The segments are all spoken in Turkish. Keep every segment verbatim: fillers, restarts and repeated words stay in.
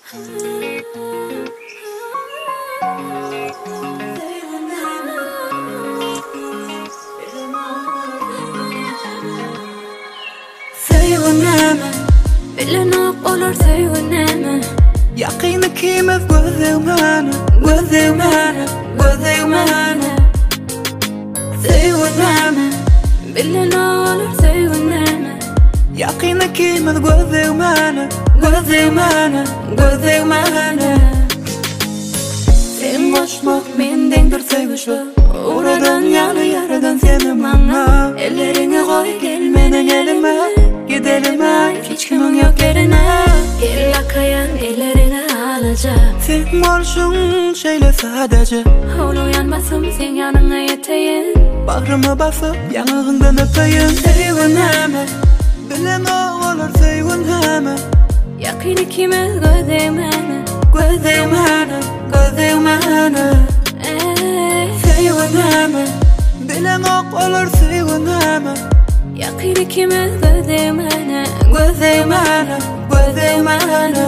Sevunema, bilinok olur sevunema. Yaqini kimiz gözümana, gözümana, gözümana. Sevunema, bilinok olur sevunema. Yaqini kimiz gözümana, gözümana, gözümana. Sen boşmak menden bir sevişi. Oradan yanı yaradan seni bana. Ellerine koy gelmene gelme. Gidelim ay hiç kimin yok yerine. Gel akayan ellerine alacak. Sen olsun şeyle sadece. Olu yanmasın sen yanına yeteyim. Bağrıma basıp yanağından öpeyim. Sevunema, bilen o olur sevunema. Yakın ikimiz gözümana, gözümana, gözümana. Sevunema, bilen o olur sevunema. Yakın ikimiz gözümana, gözümana, gözümana.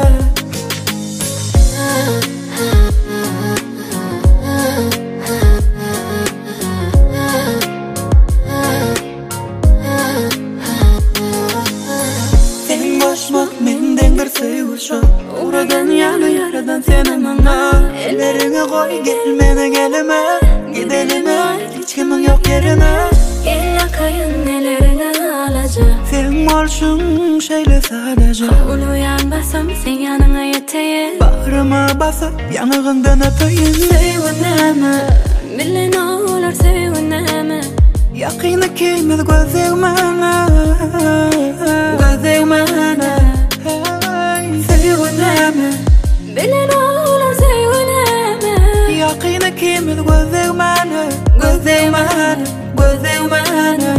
Sen boşmak menden bir sevişi. Oradan yanı yaradan seni bana. Ellerine koy gelmene gelme. Gidelim ay hiç kimin yok yerine. Gel akayın ellerine alacak. Sen olsun şeyle sadece. Olu yanmasam sen yanına yeteyim. Bağrıma basıp yanağından öpeyim. Sevunema, bilen olur sevunema. Yakını kimiz gözümana, gözümana. Sevunema, bilen olur sevunema. Yakını kimiz gözümana, gözümana, gözümana.